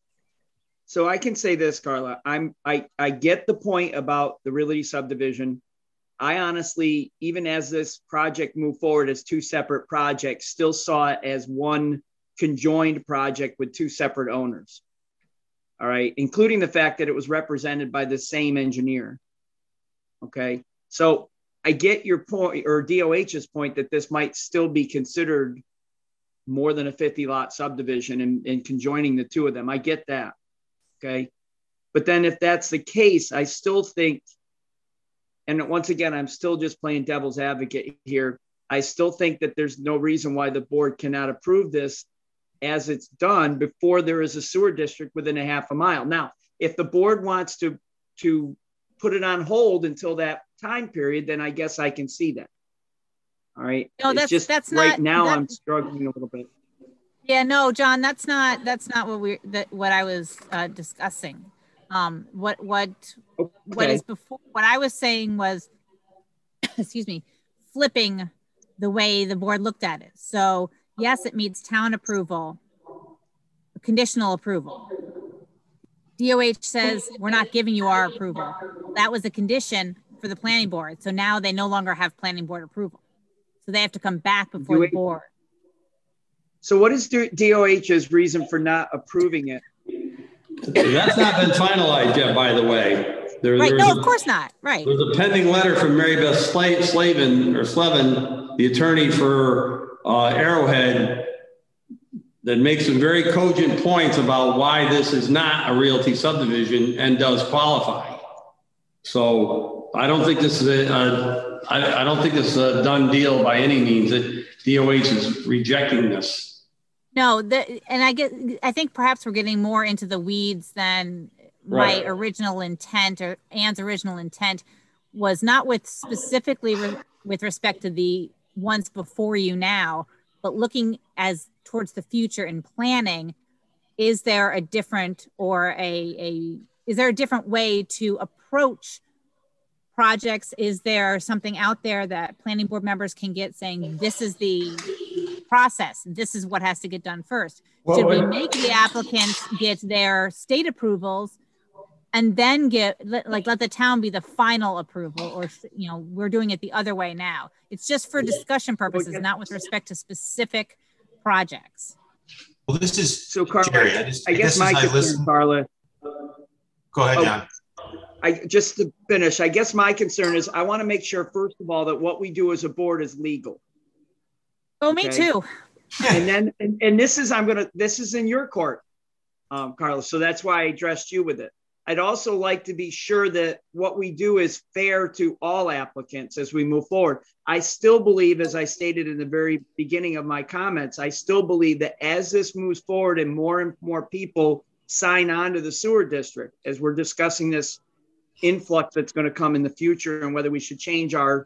So I can say this, Carla, I get the point about the realty subdivision. I honestly, even as this project moved forward as two separate projects, still saw it as one conjoined project with two separate owners. All right, including the fact that it was represented by the same engineer. Okay, so I get your point, or DOH's point, that this might still be considered more than a 50 lot subdivision and conjoining the two of them. I get that. Okay. But then if that's the case, I still think, and once again, I'm still just playing devil's advocate here. I still think that there's no reason why the board cannot approve this as it's done before there is a sewer district within a half a mile. Now, if the board wants to put it on hold until that time period, then I guess I can see that. All right. No, that's not right now. I'm struggling a little bit. Yeah, no, John, that's not what I was discussing. What is before, what I was saying was, excuse me, flipping the way the board looked at it. So yes, it meets town approval, conditional approval. DOH says, we're not giving you our approval. That was a condition for the planning board. So now they no longer have planning board approval. So they have to come back before the board. So what is DOH's reason for not approving it? That's not been finalized yet, by the way. Right, no, of course not, right. There's a pending letter from Mary Beth Slevin, the attorney for Arrowhead, that makes some very cogent points about why this is not a realty subdivision and does qualify. So I don't think this is I don't think this is a done deal by any means that DOH is rejecting this. No, and I think perhaps we're getting more into the weeds than my original intent, or Ann's original intent was not with specifically with respect to the ones before you now, but looking as towards the future and planning. Is there a different is there a different way to approach projects? Is there something out there that planning board members can get saying, this is the process, this is what has to get done first? Should we make the applicants get their state approvals and then let the town be the final approval? Or, you know, we're doing it the other way now. It's just for discussion purposes, not with respect to specific projects. Well, this is so, Carla, Jerry, I guess my concern, Carla. Go ahead, John. Just to finish, I guess my concern is I want to make sure, first of all, that what we do as a board is legal. Oh, me too. And then, and this is, this is in your court, Carla. So that's why I addressed you with it. I'd also like to be sure that what we do is fair to all applicants as we move forward. I still believe, as I stated in the very beginning of my comments, I still believe that as this moves forward and more people sign on to the sewer district, as we're discussing this influx that's going to come in the future and whether we should change our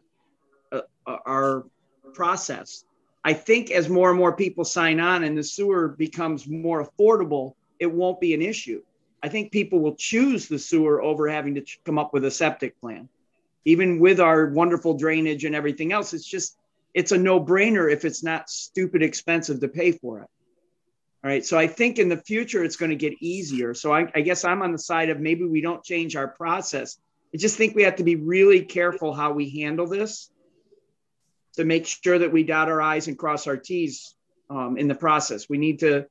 process. I think as more and more people sign on and the sewer becomes more affordable, it won't be an issue. I think people will choose the sewer over having to come up with a septic plan. Even with our wonderful drainage and everything else, it's a no-brainer if it's not stupid expensive to pay for it. All right, so I think in the future, it's going to get easier. So I guess I'm on the side of maybe we don't change our process. I just think we have to be really careful how we handle this to make sure that we dot our I's and cross our T's in the process. We need to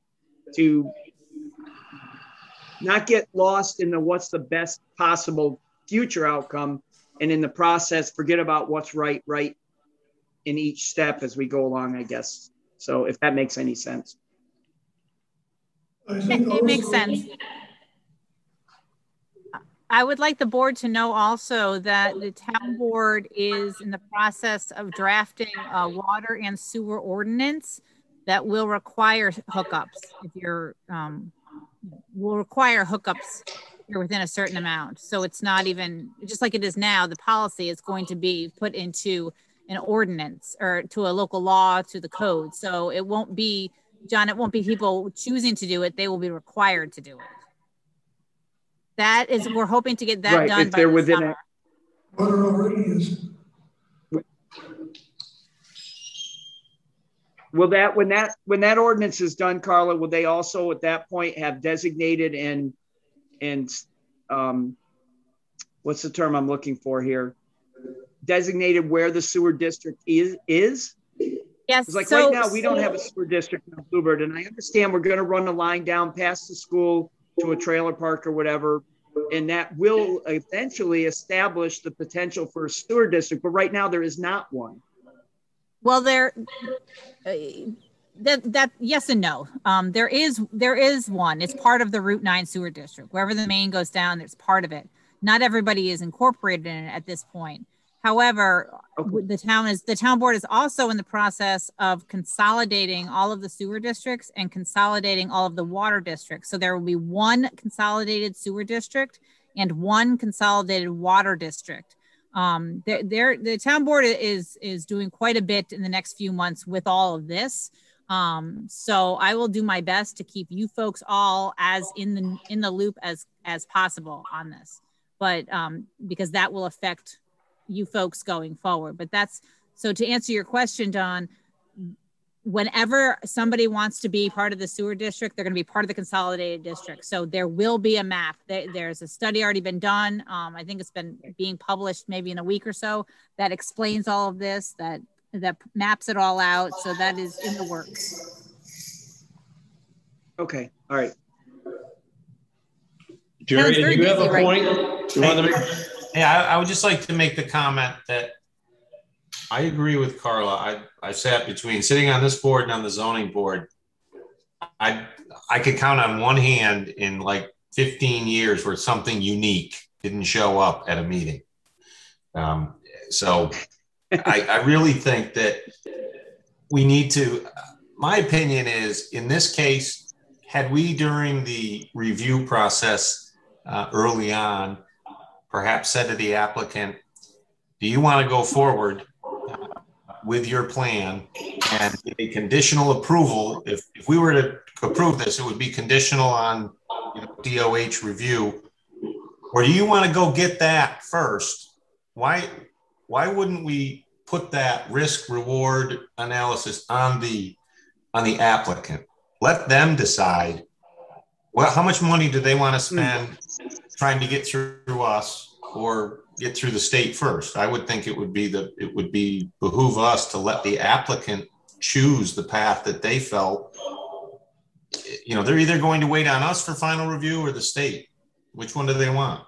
not get lost in what's the best possible future outcome, and in the process, forget about what's right in each step as we go along, I guess. So if that makes any sense. It makes sense. I would like the board to know also that the town board is in the process of drafting a water and sewer ordinance that will require hookups. If you're, will require hookups here within a certain amount. So it's not even, just like it is now, the policy is going to be put into an ordinance or to a local law, to the code. So it won't be, John, it won't be people choosing to do it. They will be required to do it. That is, we're hoping to get that done by the summer. Water already is. Will that, when that ordinance is done, Carla, will they also at that point have designated and what's the term I'm looking for here? Designated where the sewer district is? Yes. Like right now, we don't have a sewer district in Bluebird, and I understand we're going to run a line down past the school to a trailer park or whatever, and that will eventually establish the potential for a sewer district. But right now, there is not one. Well, that yes and no. There is one. It's part of the Route 9 sewer district. Wherever the main goes down, it's part of it. Not everybody is incorporated in it at this point. However, the town board is also in the process of consolidating all of the sewer districts and consolidating all of the water districts. So there will be one consolidated sewer district and one consolidated water district. The town board is doing quite a bit in the next few months with all of this. So I will do my best to keep you folks all as in the loop as possible on this, but because that will affect you folks going forward. But that's, so to answer your question, Don, whenever somebody wants to be part of the sewer district, they're going to be part of the consolidated district. So there will be a map. There's a study already been done. I think it's been being published maybe in a week or so that explains all of this, that maps it all out. So that is in the works. Okay. All right. Jerry, did you have a point? Yeah, I would just like to make the comment that I agree with Carla. I sat between sitting on this board and on the zoning board. I could count on one hand in like 15 years where something unique didn't show up at a meeting. So I really think that we need to, my opinion is, in this case, had we during the review process early on, perhaps said to the applicant, do you want to go forward with your plan and a conditional approval? If we were to approve this, it would be conditional on DOH review. Or do you want to go get that first? Why wouldn't we put that risk reward analysis on the applicant? Let them decide how much money do they want to spend trying to get through us or get through the state first. I would think it would behoove us to let the applicant choose the path that they felt. They're either going to wait on us for final review or the state. Which one do they want?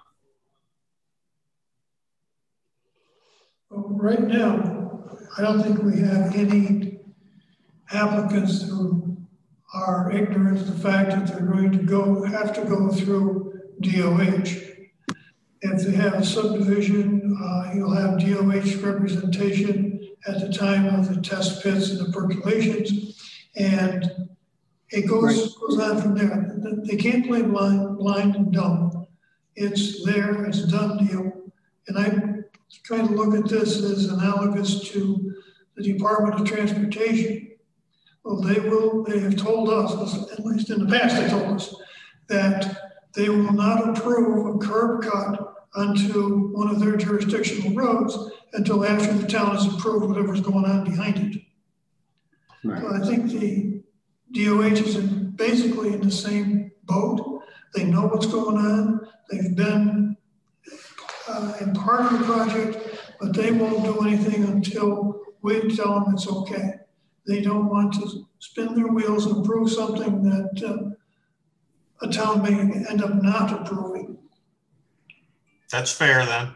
Right now, I don't think we have any applicants who are ignorant of the fact that they're going to have to go through DOH. If they have a subdivision, you'll have DOH representation at the time of the test pits and the percolations, and it goes on from there. They can't play blind and dumb. It's there, it's a done deal. And I'm trying to look at this as analogous to the Department of Transportation. Well, they have told us, at least in the past, they told us that they will not approve a curb cut onto one of their jurisdictional roads until after the town has approved whatever's going on behind it. Right. So I think the DOH is basically in the same boat. They know what's going on. They've been in part of the project, but they won't do anything until we tell them it's okay. They don't want to spin their wheels and approve something that a town may end up not approving. That's fair then.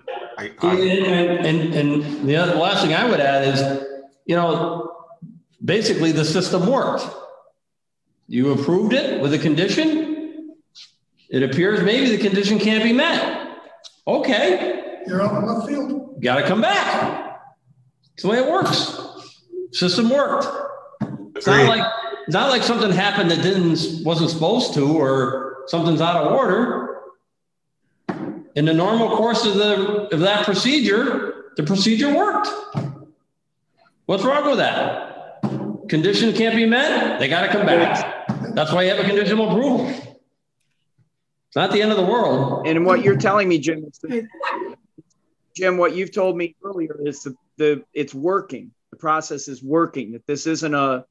And the last thing I would add is, you know, basically the system worked. You approved it with a condition. It appears maybe the condition can't be met. Okay. You're out in left field. Got to come back. It's the way it works. System worked. It's not like something happened that wasn't supposed to, or something's out of order. In the normal course of that procedure, the procedure worked. What's wrong with that? Condition can't be met, they got to come back. That's why you have a conditional approval. It's not the end of the world. And what you're telling me, Jim, Jim, what you've told me earlier is it's working. The process is working. That this isn't a.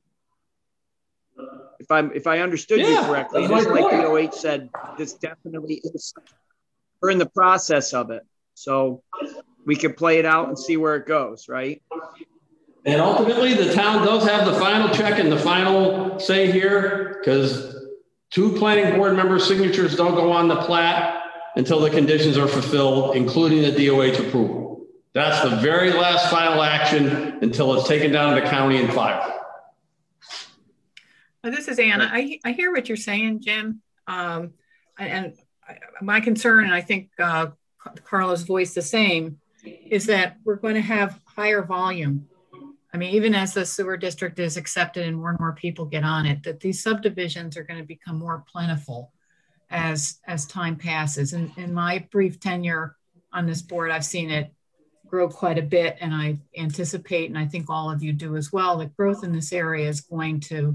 If I understood you correctly, it isn't like DOH said. This definitely is. We're in the process of it, so we can play it out and see where it goes, right? And ultimately, the town does have the final check and the final say here, because 2 planning board members' signatures don't go on the plat until the conditions are fulfilled, including the DOH approval. That's the very last final action until it's taken down to the county and filed. This is Anna. I hear what you're saying, Jim. And my concern, and I think Carla's voiced the same, is that we're going to have higher volume. I mean, even as the sewer district is accepted and more people get on it, that these subdivisions are going to become more plentiful as time passes. And in my brief tenure on this board, I've seen it grow quite a bit, and I anticipate, and I think all of you do as well, that growth in this area is going to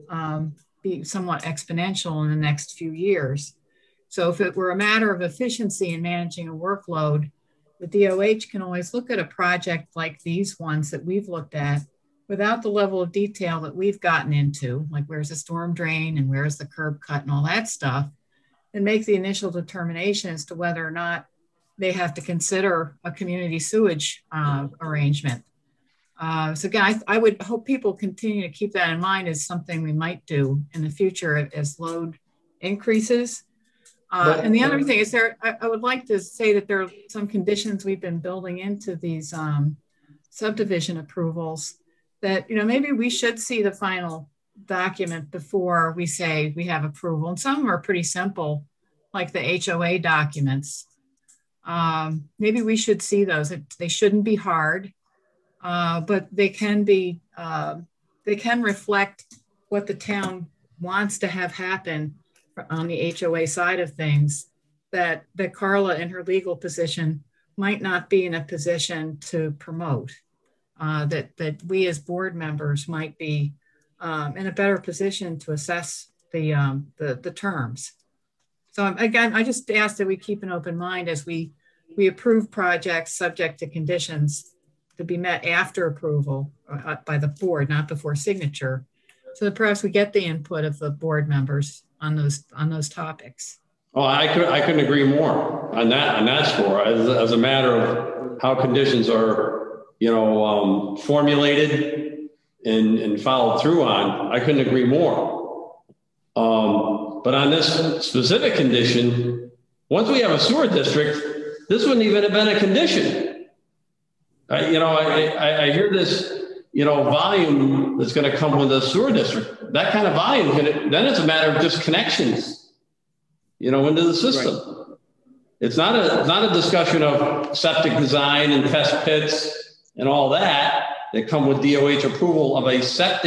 be somewhat exponential in the next few years. So if it were a matter of efficiency in managing a workload, the DOH can always look at a project like these ones that we've looked at without the level of detail that we've gotten into, like where's the storm drain and where's the curb cut and all that stuff, and make the initial determination as to whether or not they have to consider a community sewage arrangement. So again, I would hope people continue to keep that in mind as something we might do in the future as load increases. And the other thing is I would like to say that there are some conditions we've been building into these subdivision approvals that, you know, maybe we should see the final document before we say we have approval. And some are pretty simple, like the HOA documents. Maybe we should see those. They shouldn't be hard, but they can be, they can reflect what the town wants to have happen on the HOA side of things, that Carla in her legal position might not be in a position to promote, that we as board members might be in a better position to assess the terms. So again, I just ask that we keep an open mind as we approve projects subject to conditions to be met after approval by the board, not before signature, so that perhaps we get the input of the board members on those topics. Oh, I couldn't agree more on that score. As a matter of how conditions are, you know, formulated and followed through on, I couldn't agree more. But on this specific condition, once we have a sewer district, this wouldn't even have been a condition. You know, I hear this, you know, volume that's going to come with a sewer district. That kind of volume, then it's a matter of just connections, you know, into the system. Right. It's not a discussion of septic design and test pits and all that come with DOH approval of a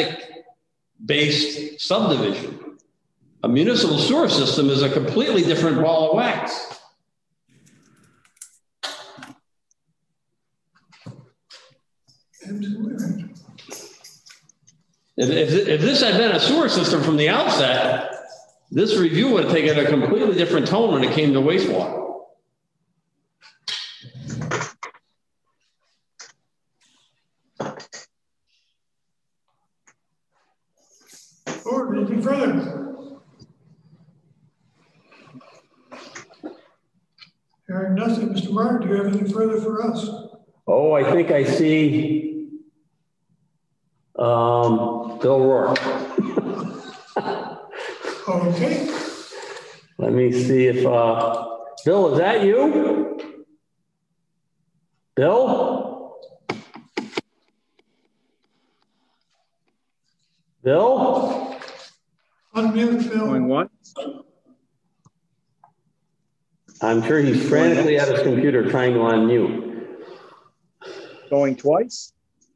septic-based subdivision. A municipal sewer system is a completely different ball of wax. If this had been a sewer system from the outset, this review would have taken a completely different tone when it came to wastewater. Or anything further? Hearing nothing, Mr. Martin, do you have anything further for us? Oh, I think I see Bill Rourke. Okay. Let me see if, Bill, is that you? Bill? Bill? Unmute, Bill. Going what? I'm sure he's frantically at his computer trying to unmute. Going twice?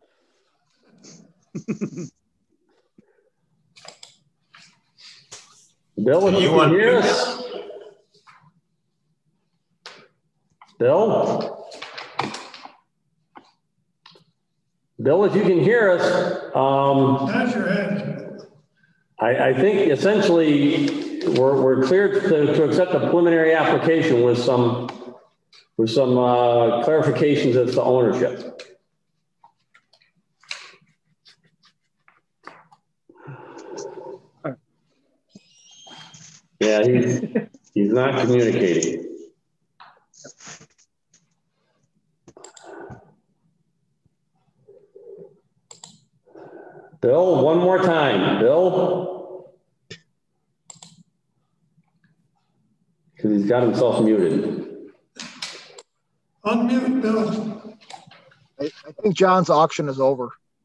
Bill, if you can hear us? Bill? Bill, if you can hear us, Nod your head. I think essentially we're cleared to accept the preliminary application with some clarifications as to ownership. Yeah, he's not communicating. Bill, one more time, Bill. Because he's got himself muted. Unmute, Bill. I think John's auction is over.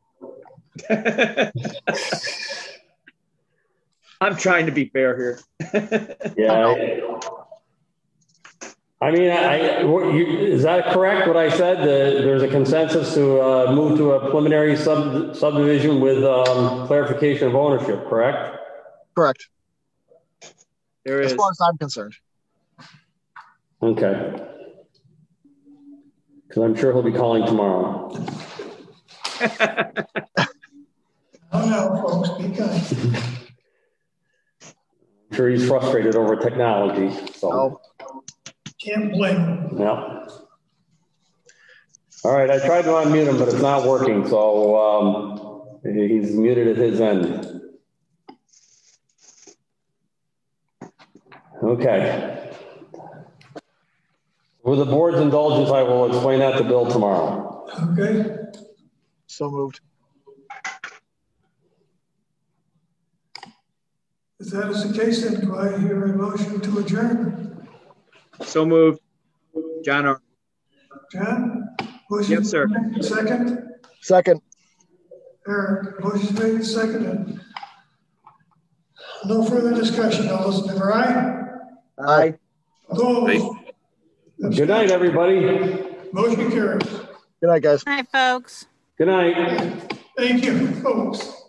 I'm trying to be fair here. Yeah. I mean, is that correct, what I said? There's a consensus to move to a preliminary subdivision with clarification of ownership, correct? Correct. There is. As far as I'm concerned. Okay. Because I'm sure he'll be calling tomorrow. Oh, no, folks, be kind. I'm sure he's frustrated over technology. So. Oh. Can't blame him. Yeah. All right, I tried to unmute him, but it's not working. So he's muted at his end. Okay. With the board's indulgence, I will explain that to Bill tomorrow. Okay. So moved. If that is the case, then do I hear a motion to adjourn? So moved. John. John? Motion Yes, sir. Second? Second. Eric, motion made and seconded. No further discussion. All those in favor, aye? Aye. Opposed? Good night, everybody. Motion carries. Good night, guys. Hi, folks. Good night. Thank you, folks.